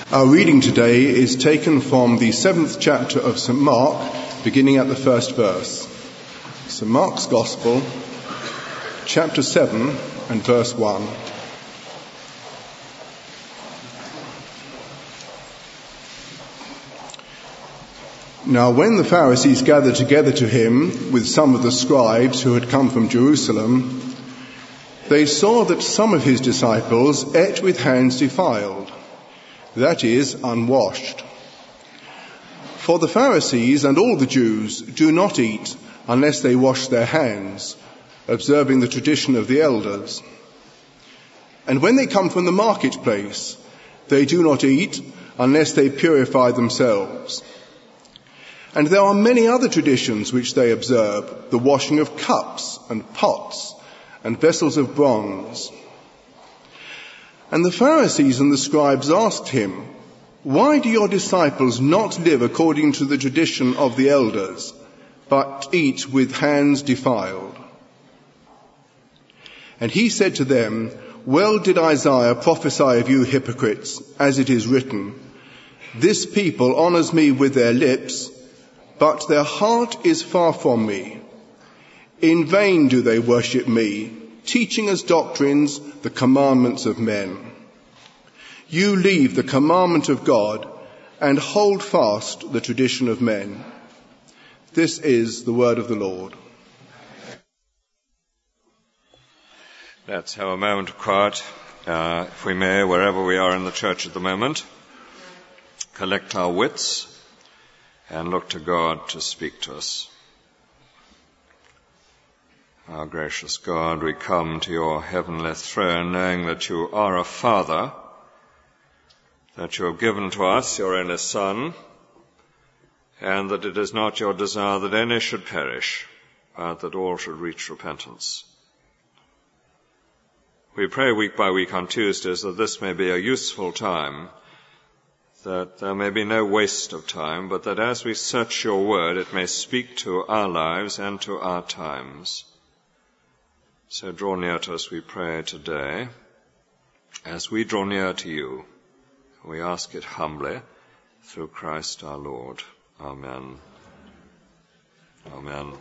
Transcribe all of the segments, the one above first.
Our reading today is taken from the 7th chapter of St. Mark, beginning at the first verse. St. Mark's Gospel, chapter 7 and verse 1. Now when the Pharisees gathered together to him with some of the scribes who had come from Jerusalem, they saw that some of his disciples ate with hands defiled, that is, unwashed. For the Pharisees and all the Jews do not eat unless they wash their hands, observing the tradition of the elders. And when they come from the marketplace, they do not eat unless they purify themselves. And there are many other traditions which they observe, the washing of cups and pots and vessels of bronze. And the Pharisees and the scribes asked him, "Why do your disciples not live according to the tradition of the elders, but eat with hands defiled?" And he said to them, "Well did Isaiah prophesy of you hypocrites, as it is written, 'This people honors me with their lips, but their heart is far from me. In vain do they worship me, teaching as doctrines the commandments of men. You leave the commandment of God and hold fast the tradition of men.'" This is the word of the Lord. Let's have a moment of quiet, if we may, wherever we are in the church at the moment. Collect our wits and look to God to speak to us. Our gracious God, we come to your heavenly throne knowing that you are a Father, that you have given to us your only Son, and that it is not your desire that any should perish, but that all should reach repentance. We pray week by week on Tuesdays that this may be a useful time, that there may be no waste of time, but that as we search your word, it may speak to our lives and to our times. So draw near to us, we pray today, as we draw near to you. We ask it humbly through Christ our Lord. Amen. Amen.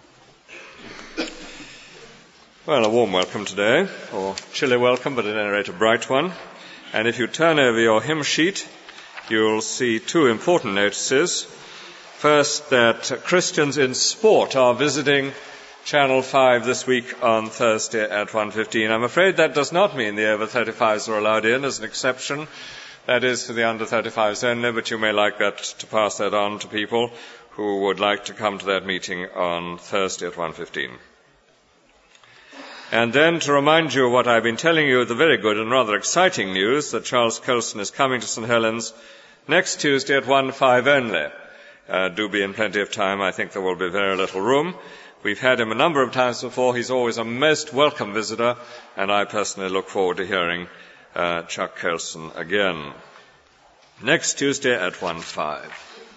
Well, a warm welcome today, or chilly welcome, but at any rate a bright one. And if you turn over your hymn sheet, you'll see two important notices. First, that Christians in sport are visiting Channel 5 this week on Thursday at 1:15. I'm afraid that does not mean the over 35s are allowed in as an exception. That is for the under 35s only, but you may like that to pass that on to people who would like to come to that meeting on Thursday at 1:15. And then to remind you of what I've been telling you, the very good and rather exciting news that Charles Colson is coming to St. Helens next Tuesday at 1:05 only. Do be in plenty of time. I think there will be very little room. We've had him a number of times before. He's always a most welcome visitor, and I personally look forward to hearing Chuck Colson again. Next Tuesday at 1:05.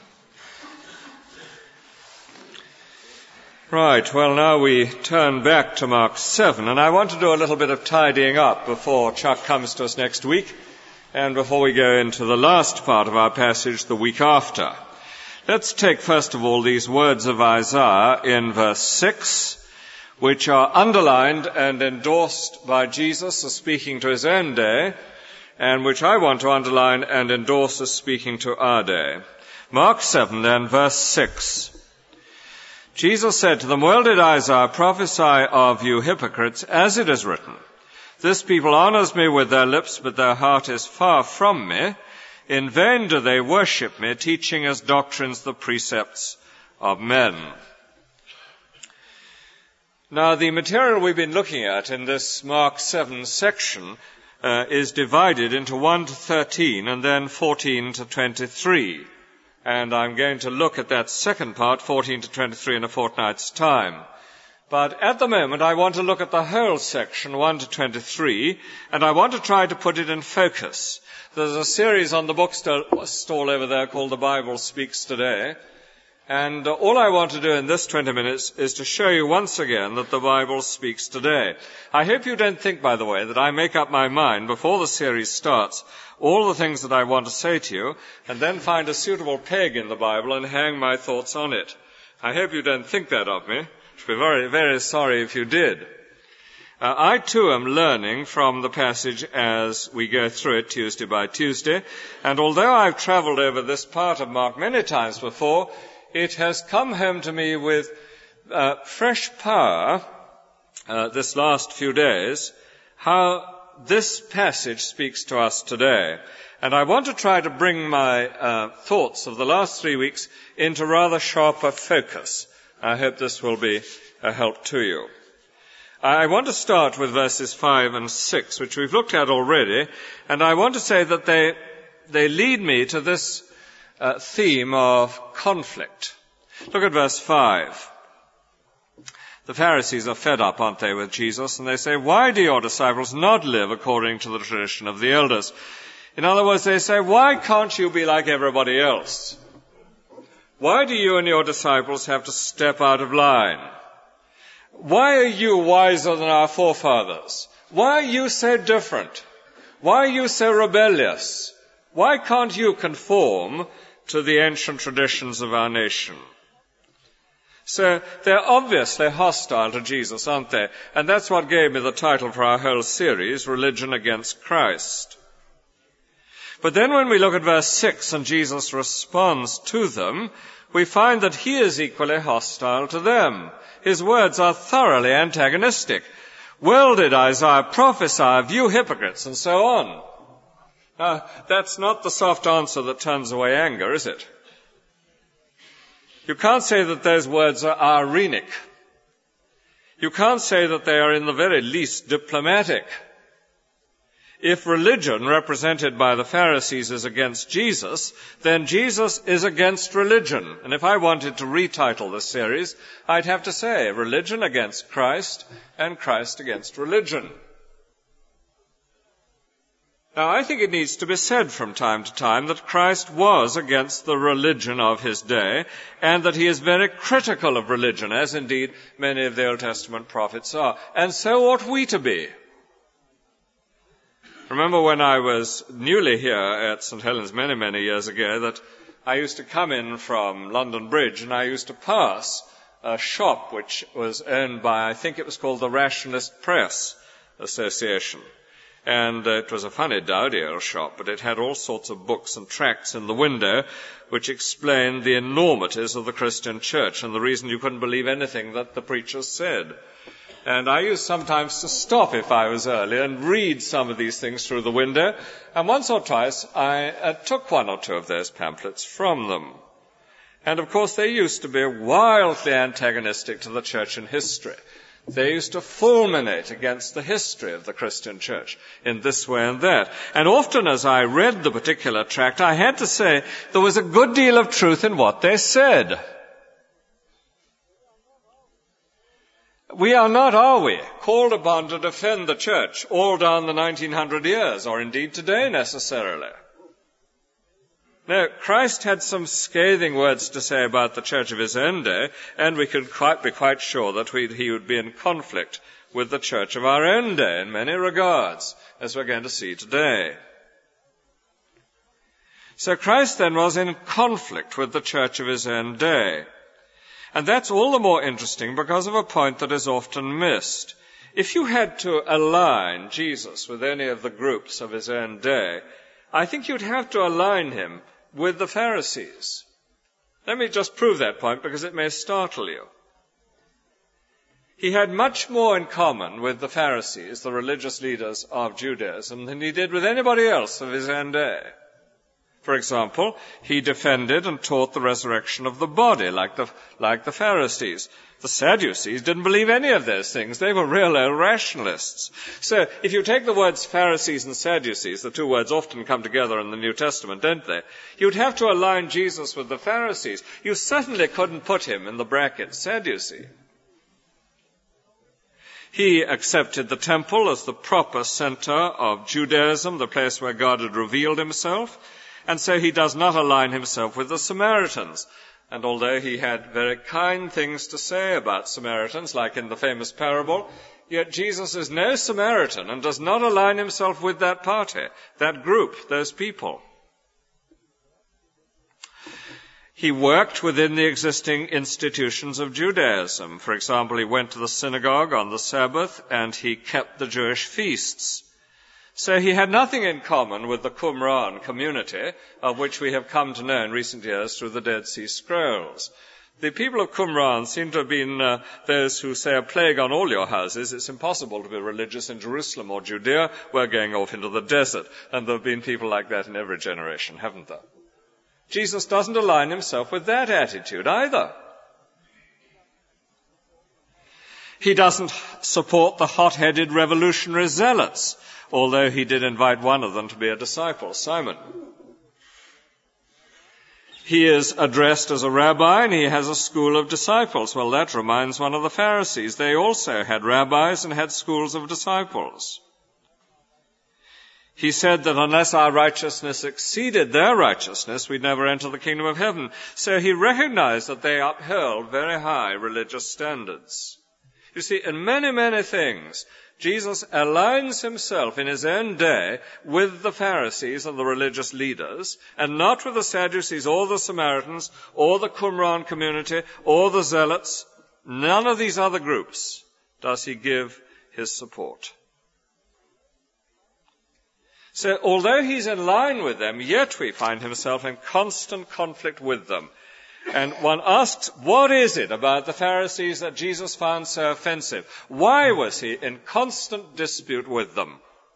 Right, well, now we turn back to Mark 7, and I want to do a little bit of tidying up before Chuck comes to us next week, and before we go into the last part of our passage the week after. Let's take first of all these words of Isaiah in verse 6, which are underlined and endorsed by Jesus as speaking to his own day, and which I want to underline and endorse as speaking to our day. Mark 7 then, verse 6. Jesus said to them, "Well did Isaiah prophesy of you hypocrites, as it is written, 'This people honors me with their lips, but their heart is far from me. In vain do they worship me, teaching as doctrines the precepts of men.'" Now, the material we've been looking at in this Mark 7 section is divided into 1 to 13 and then 14 to 23. And I'm going to look at that second part, 14 to 23, in a fortnight's time. But at the moment, I want to look at the whole section, 1 to 23, and I want to try to put it in focus. There's a series on the bookstall over there called The Bible Speaks Today, And all I want to do in this 20 minutes is to show you once again that the Bible speaks today. I hope you don't think, by the way, that I make up my mind before the series starts all the things that I want to say to you and then find a suitable peg in the Bible and hang my thoughts on it. I hope you don't think that of me. I'd be very, very sorry if you did. I too am learning from the passage as we go through it Tuesday by Tuesday, and although I've travelled over this part of Mark many times before, it has come home to me with fresh power this last few days, how this passage speaks to us today. And I want to try to bring my thoughts of the last 3 weeks into rather sharper focus. I hope this will be a help to you. I want to start with verses 5 and 6, which we've looked at already, and I want to say that they lead me to this theme of conflict. Look at verse 5. The Pharisees are fed up, aren't they, with Jesus, and they say, "Why do your disciples not live according to the tradition of the elders?" In other words, they say, "Why can't you be like everybody else? Why do you and your disciples have to step out of line? Why are you wiser than our forefathers? Why are you so different? Why are you so rebellious? Why can't you conform to the ancient traditions of our nation?" So they're obviously hostile to Jesus, aren't they? And that's what gave me the title for our whole series, Religion Against Christ. But then when we look at verse 6 and Jesus responds to them, we find that he is equally hostile to them. His words are thoroughly antagonistic. "Well did Isaiah prophesy of you hypocrites," and so on. Now, that's not the soft answer that turns away anger, is it? You can't say that those words are ironic. You can't say that they are in the very least diplomatic. If religion, represented by the Pharisees, is against Jesus, then Jesus is against religion. And if I wanted to retitle this series, I'd have to say Religion Against Christ and Christ Against Religion. Now, I think it needs to be said from time to time that Christ was against the religion of his day, and that he is very critical of religion, as indeed many of the Old Testament prophets are. And so ought we to be. Remember when I was newly here at St. Helens many, many years ago, that I used to come in from London Bridge and I used to pass a shop which was owned by, I think it was called the Rationalist Press Association. And it was a funny, dowdy old shop, but it had all sorts of books and tracts in the window which explained the enormities of the Christian church and the reason you couldn't believe anything that the preachers said. And I used sometimes to stop if I was early and read some of these things through the window. And once or twice I took one or two of those pamphlets from them. And of course they used to be wildly antagonistic to the church in history. They used to fulminate against the history of the Christian church in this way and that. And often as I read the particular tract, I had to say there was a good deal of truth in what they said. We are not, are we, called upon to defend the church all down the 1900 years, or indeed today necessarily. No, Christ had some scathing words to say about the church of his own day, and we could be quite sure that he would be in conflict with the church of our own day in many regards, as we're going to see today. So Christ then was in conflict with the church of his own day. And that's all the more interesting because of a point that is often missed. If you had to align Jesus with any of the groups of his own day, I think you'd have to align him with the Pharisees. Let me just prove that point because it may startle you. He had much more in common with the Pharisees, the religious leaders of Judaism, than he did with anybody else of his own day. For example, he defended and taught the resurrection of the body, like the Pharisees. The Sadducees didn't believe any of those things. They were real old rationalists. So if you take the words Pharisees and Sadducees, the two words often come together in the New Testament, don't they? You'd have to align Jesus with the Pharisees. You certainly couldn't put him in the bracket Sadducee. He accepted the temple as the proper center of Judaism, the place where God had revealed himself. And so he does not align himself with the Samaritans. And although he had very kind things to say about Samaritans, like in the famous parable, yet Jesus is no Samaritan and does not align himself with that party, that group, those people. He worked within the existing institutions of Judaism. For example, he went to the synagogue on the Sabbath and he kept the Jewish feasts. So he had nothing in common with the Qumran community, of which we have come to know in recent years through the Dead Sea Scrolls. The people of Qumran seem to have been those who say a plague on all your houses. It's impossible to be religious in Jerusalem or Judea. We're going off into the desert. And there have been people like that in every generation, haven't there? Jesus doesn't align himself with that attitude either. He doesn't support the hot-headed revolutionary zealots, although he did invite one of them to be a disciple, Simon. He is addressed as a rabbi and he has a school of disciples. Well, that reminds one of the Pharisees. They also had rabbis and had schools of disciples. He said that unless our righteousness exceeded their righteousness, we'd never enter the kingdom of heaven. So he recognized that they upheld very high religious standards. You see, in many, many things, Jesus aligns himself in his own day with the Pharisees and the religious leaders, and not with the Sadducees or the Samaritans or the Qumran community or the Zealots. None of these other groups does he give his support. So although he's in line with them, yet we find himself in constant conflict with them. And one asks, what is it about the Pharisees that Jesus found so offensive? Why was he in constant dispute with them?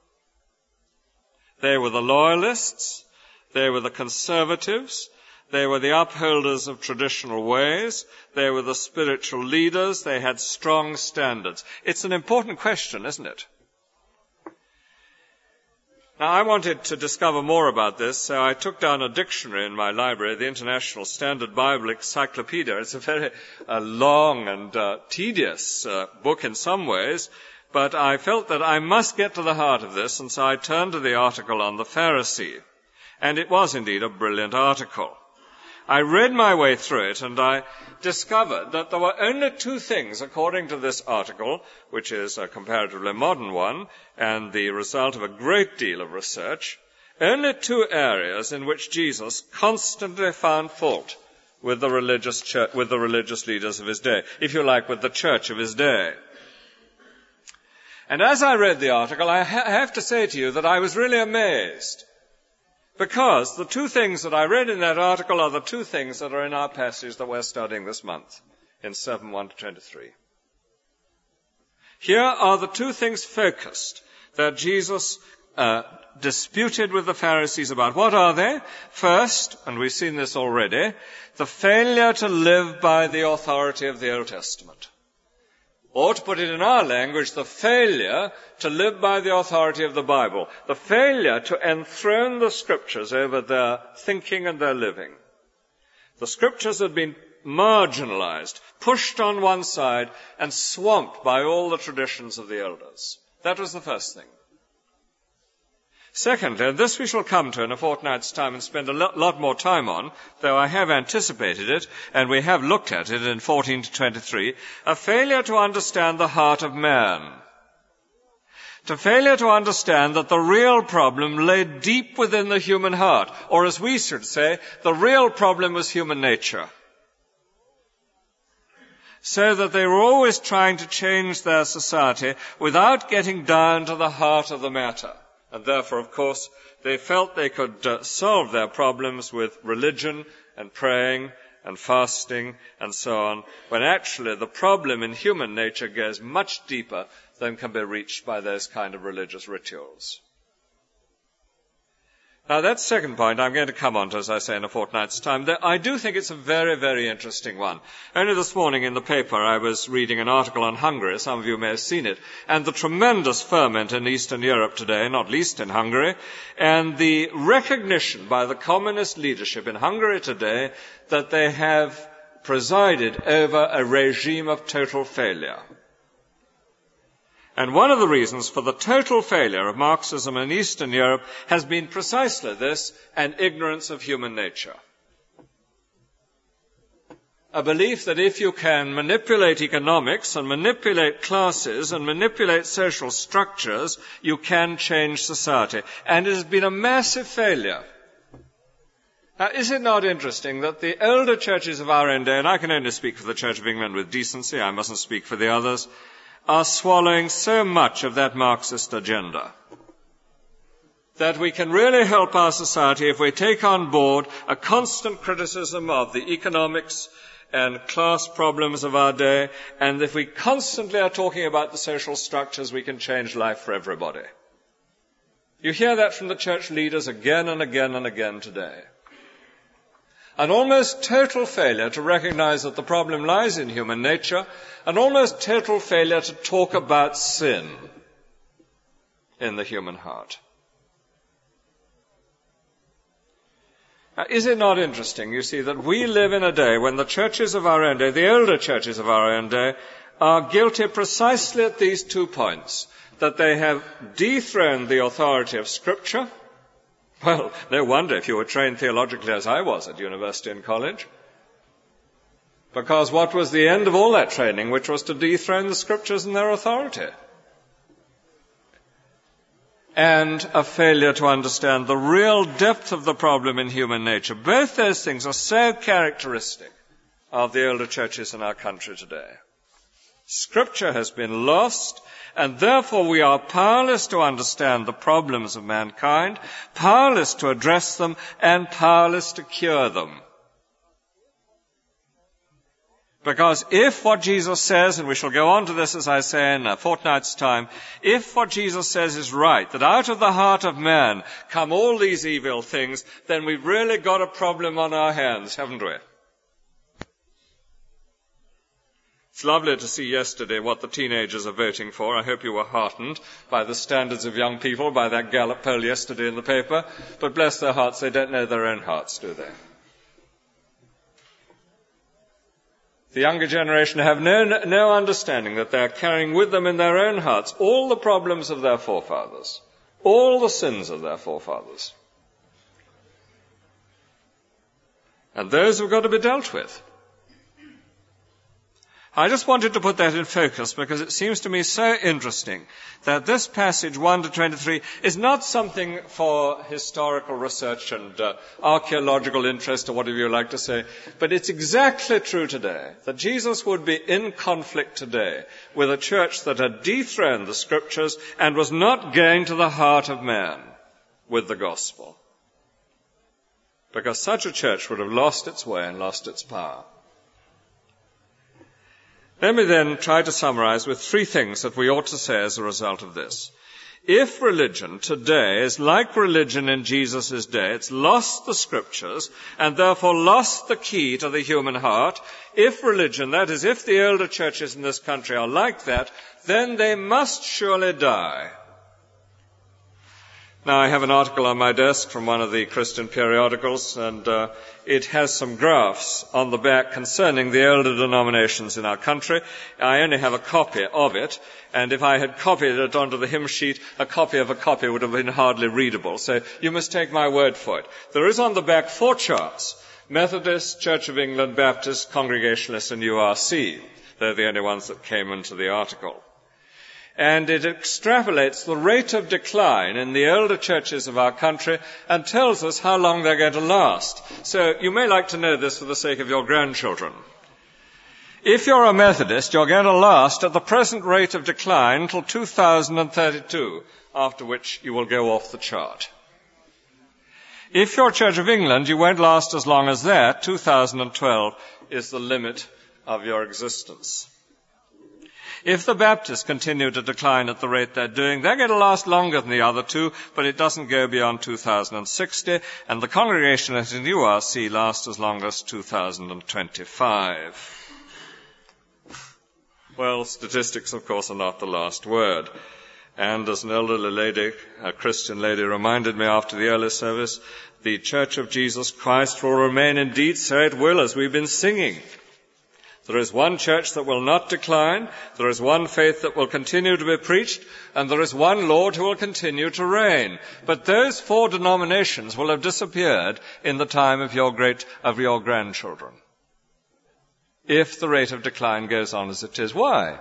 They were the loyalists, they were the conservatives, they were the upholders of traditional ways, they were the spiritual leaders, they had strong standards. It's an important question, isn't it? Now, I wanted to discover more about this, so I took down a dictionary in my library, the International Standard Bible Encyclopedia. It's a very long and tedious book in some ways, but I felt that I must get to the heart of this, and so I turned to the article on the Pharisee. And it was indeed a brilliant article. I read my way through it, and I discovered that there were only two things, according to this article, which is a comparatively modern one, and the result of a great deal of research, only two areas in which Jesus constantly found fault with the religious church, with the religious leaders of his day, if you like, with the church of his day. And as I read the article, I have to say to you that I was really amazed, because the two things that I read in that article are the two things that are in our passage that we're studying this month, in 7:1-23. Here are the two things focused that Jesus disputed with the Pharisees about. What are they? First, and we've seen this already, the failure to live by the authority of the Old Testament. Or to put it in our language, the failure to live by the authority of the Bible. The failure to enthrone the Scriptures over their thinking and their living. The Scriptures had been marginalized, pushed on one side, and swamped by all the traditions of the elders. That was the first thing. Secondly, and this we shall come to in a fortnight's time and spend a lot more time on, though I have anticipated it, and we have looked at it in 14-23, a failure to understand the heart of man. To failure to understand that the real problem lay deep within the human heart, or as we should say, the real problem was human nature. So that they were always trying to change their society without getting down to the heart of the matter. And therefore, of course, they felt they could solve their problems with religion and praying and fasting and so on, when actually the problem in human nature goes much deeper than can be reached by those kind of religious rituals. Now, that second point I'm going to come on to, as I say, in a fortnight's time. I do think it's a very, very interesting one. Only this morning in the paper I was reading an article on Hungary, some of you may have seen it, and the tremendous ferment in Eastern Europe today, not least in Hungary, and the recognition by the communist leadership in Hungary today that they have presided over a regime of total failure. And one of the reasons for the total failure of Marxism in Eastern Europe has been precisely this, an ignorance of human nature. a belief that if you can manipulate economics and manipulate classes and manipulate social structures, you can change society. And it has been a massive failure. Now, is it not interesting that the elder churches of our own day, and I can only speak for the Church of England with decency, I mustn't speak for the others, are swallowing so much of that Marxist agenda that we can really help our society if we take on board a constant criticism of the economics and class problems of our day, and if we constantly are talking about the social structures, we can change life for everybody. You hear that from the church leaders again and again and again today. An almost total failure to recognize that the problem lies in human nature, an almost total failure to talk about sin in the human heart. Now, is it not interesting, you see, that we live in a day when the churches of our own day, the elder churches of our own day, are guilty precisely at these 2 points, that they have dethroned the authority of Scripture. Well, no wonder if you were trained theologically as I was at university and college. Because what was the end of all that training, which was to dethrone the Scriptures and their authority? And a failure to understand the real depth of the problem in human nature. Both those things are so characteristic of the elder churches in our country today. Scripture has been lost, and therefore we are powerless to understand the problems of mankind, powerless to address them, and powerless to cure them. Because if what Jesus says, and we shall go on to this, as I say, in a fortnight's time, if what Jesus says is right, that out of the heart of man come all these evil things, then we've really got a problem on our hands, haven't we? It's lovely to see yesterday what the teenagers are voting for. I hope you were heartened by the standards of young people, by that Gallup poll yesterday in the paper. But bless their hearts, they don't know their own hearts, do they? The younger generation have no understanding that they are carrying with them in their own hearts all the problems of their forefathers, all the sins of their forefathers. And those have got to be dealt with. I just wanted to put that in focus because it seems to me so interesting that this passage 1 to 23 is not something for historical research and archaeological interest or whatever you like to say, but it's exactly true today that Jesus would be in conflict today with a church that had dethroned the Scriptures and was not going to the heart of man with the gospel. Because such a church would have lost its way and lost its power. Let me then try to summarize with 3 things that we ought to say as a result of this. If religion today is like religion in Jesus' day, it's lost the Scriptures and therefore lost the key to the human heart. If religion, that is, if the elder churches in this country are like that, then they must surely die. Now, I have an article on my desk from one of the Christian periodicals, and it has some graphs on the back concerning the elder denominations in our country. I only have a copy of it, and if I had copied it onto the hymn sheet, a copy of a copy would have been hardly readable. So you must take my word for it. There is on the back 4 charts: Methodist, Church of England, Baptist, Congregationalist, and URC. They're the only ones that came into the article. And it extrapolates the rate of decline in the elder churches of our country and tells us how long they're going to last. So you may like to know this for the sake of your grandchildren. If you're a Methodist, you're going to last at the present rate of decline until 2032, after which you will go off the chart. If you're Church of England, you won't last as long as that. 2012 is the limit of your existence. If the Baptists continue to decline at the rate they're doing, they're going to last longer than the other 2, but it doesn't go beyond 2060, and the Congregationalists in URC last as long as 2025. Well, statistics, of course, are not the last word. And as an elderly lady, a Christian lady, reminded me after the early service, the Church of Jesus Christ will remain indeed, so it will, as we've been singing. There is one church that will not decline, there is one faith that will continue to be preached, and there is one Lord who will continue to reign. But those 4 denominations will have disappeared in the time of your grandchildren. if the rate of decline goes on as it is. Why?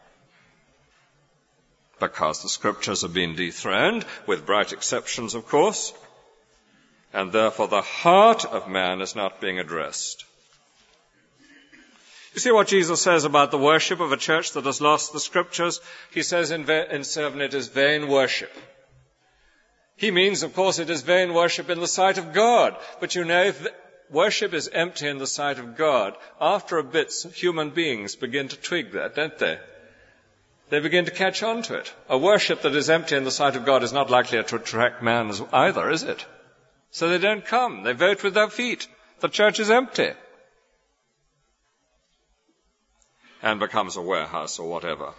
Because the Scriptures have been dethroned, with bright exceptions, of course, and therefore the heart of man is not being addressed. You see what Jesus says about the worship of a church that has lost the Scriptures? He says in 7, it is vain worship. He means, of course, it is vain worship in the sight of God. But you know, if worship is empty in the sight of God, after a bit, human beings begin to twig that, don't they? They begin to catch on to it. A worship that is empty in the sight of God is not likely to attract man either, is it? So they don't come. They vote with their feet. The church is empty. And becomes a warehouse or whatever.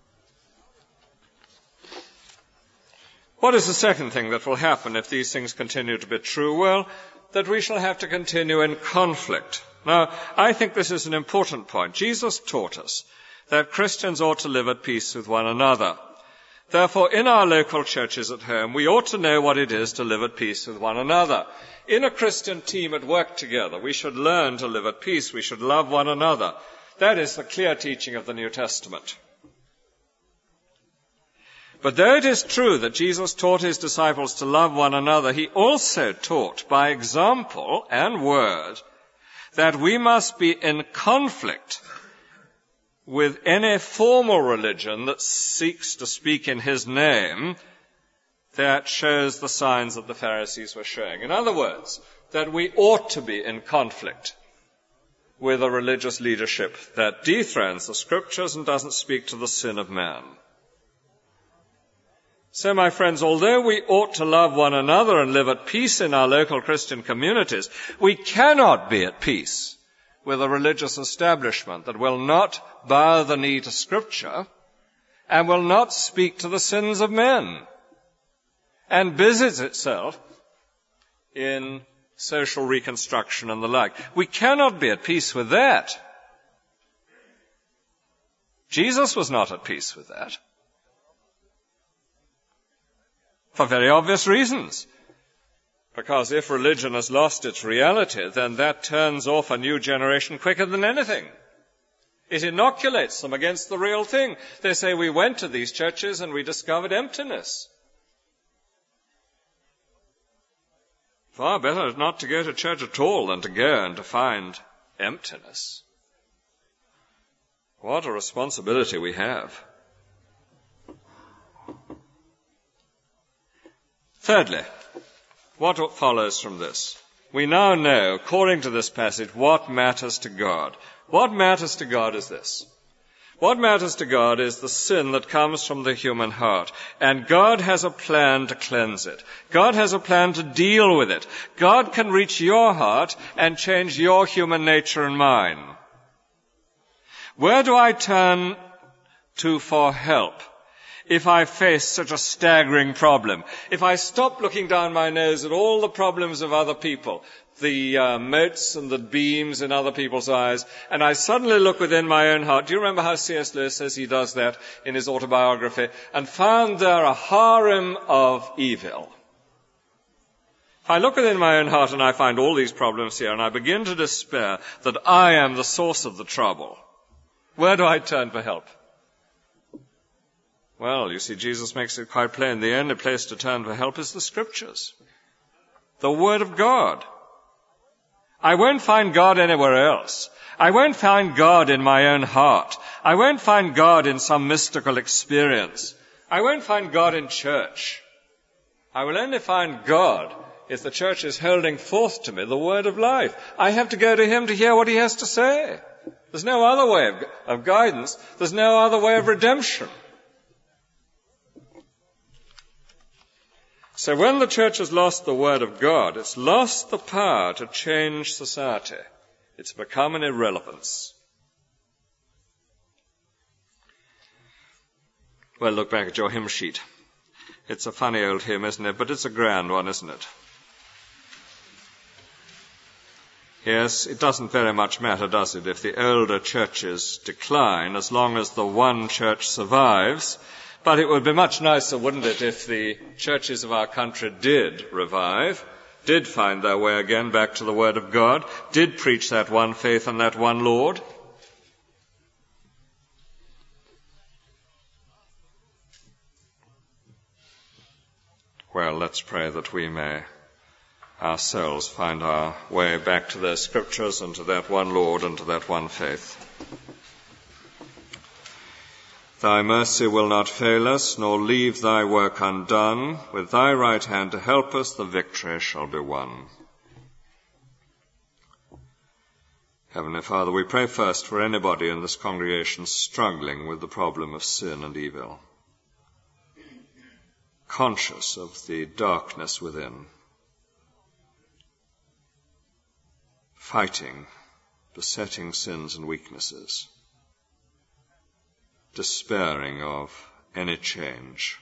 What is the second thing that will happen if these things continue to be true? Well, that we shall have to continue in conflict. Now, I think this is an important point. Jesus taught us that Christians ought to live at peace with one another. Therefore, in our local churches at home, we ought to know what it is to live at peace with one another. In a Christian team at work together, we should learn to live at peace. We should love one another. That is the clear teaching of the New Testament. But though it is true that Jesus taught his disciples to love one another, he also taught by example and word that we must be in conflict with any formal religion that seeks to speak in his name that shows the signs that the Pharisees were showing. In other words, that we ought to be in conflict with a religious leadership that dethrones the Scriptures and doesn't speak to the sin of man. So, my friends, although we ought to love one another and live at peace in our local Christian communities, we cannot be at peace with a religious establishment that will not bow the knee to Scripture and will not speak to the sins of men and busies itself in social reconstruction and the like. We cannot be at peace with that. Jesus was not at peace with that. For very obvious reasons. Because if religion has lost its reality, then that turns off a new generation quicker than anything. It inoculates them against the real thing. They say, we went to these churches and we discovered emptiness. Far better not to go to church at all than to go and to find emptiness. What a responsibility we have. Thirdly, what follows from this? We now know, according to this passage, what matters to God. What matters to God is this. What matters to God is the sin that comes from the human heart. And God has a plan to cleanse it. God has a plan to deal with it. God can reach your heart and change your human nature and mine. Where do I turn to for help if I face such a staggering problem? If I stop looking down my nose at all the problems of other people, the motes and the beams in other people's eyes, and I suddenly look within my own heart. Do you remember how C.S. Lewis says he does that in his autobiography? And found there a harem of evil. If I look within my own heart and I find all these problems here, and I begin to despair that I am the source of the trouble, where do I turn for help? Well, you see, Jesus makes it quite plain. The only place to turn for help is the Scriptures, the Word of God. I won't find God anywhere else. I won't find God in my own heart. I won't find God in some mystical experience. I won't find God in church. I will only find God if the church is holding forth to me the Word of life. I have to go to Him to hear what He has to say. There's no other way of guidance. There's no other way of redemption. So when the church has lost the Word of God, it's lost the power to change society. It's become an irrelevance. Well, look back at your hymn sheet. It's a funny old hymn, isn't it? But it's a grand one, isn't it? Yes, it doesn't very much matter, does it, if the older churches decline, as long as the one church survives. But it would be much nicer, wouldn't it, if the churches of our country did revive, did find their way again back to the Word of God, did preach that one faith and that one Lord. Well, let's pray that we may ourselves find our way back to those scriptures and to that one Lord and to that one faith. Thy mercy will not fail us, nor leave thy work undone. With thy right hand to help us, the victory shall be won. Heavenly Father, we pray first for anybody in this congregation struggling with the problem of sin and evil, conscious of the darkness within, fighting besetting sins and weaknesses, despairing of any change.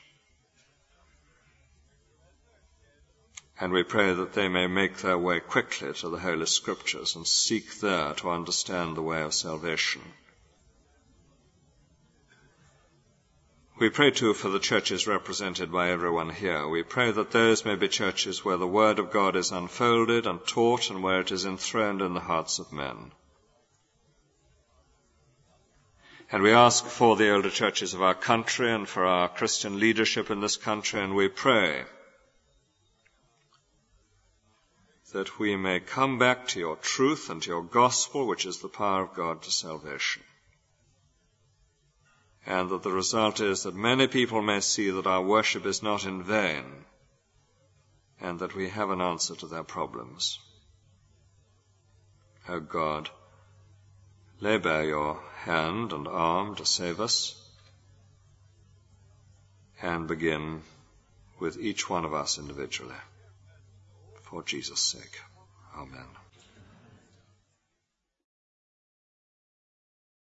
And we pray that they may make their way quickly to the Holy Scriptures and seek there to understand the way of salvation. We pray too for the churches represented by everyone here. We pray that those may be churches where the Word of God is unfolded and taught and where it is enthroned in the hearts of men. And we ask for the elder churches of our country and for our Christian leadership in this country, and we pray that we may come back to your truth and to your gospel, which is the power of God to salvation. And that the result is that many people may see that our worship is not in vain, and that we have an answer to their problems. O God, lay bare your hand and arm to save us, and begin with each one of us individually. For Jesus' sake. Amen.